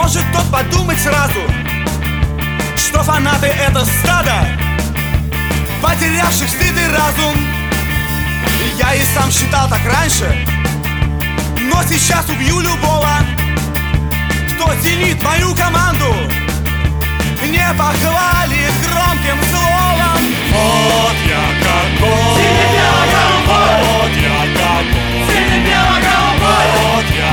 может тот подумать сразу, что фанаты — это стадо потерявших стыд и разум. Я и сам считал так раньше, но сейчас убью любого, кто зенит мою команду, не похвалит громким словом. Вот я какой, вот я какой, вот я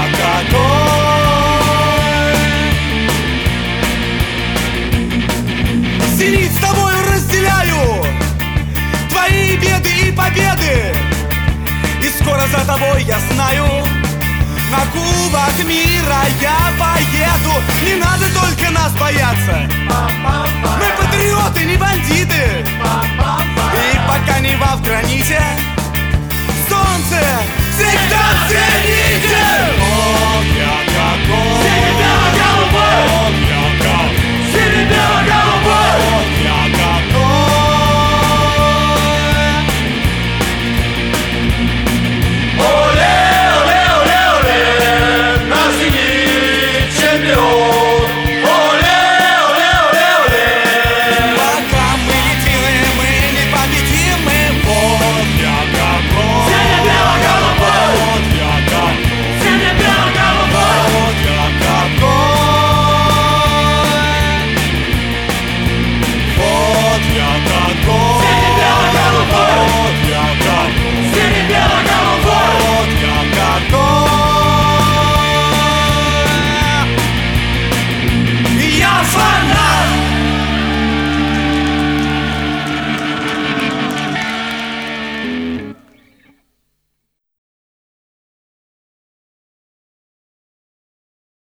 какой. Зенит, с тобою разделяю твои беды и победы, и скоро за тобой, я знаю, на Кубок мира я поеду. Не надо только нас бояться.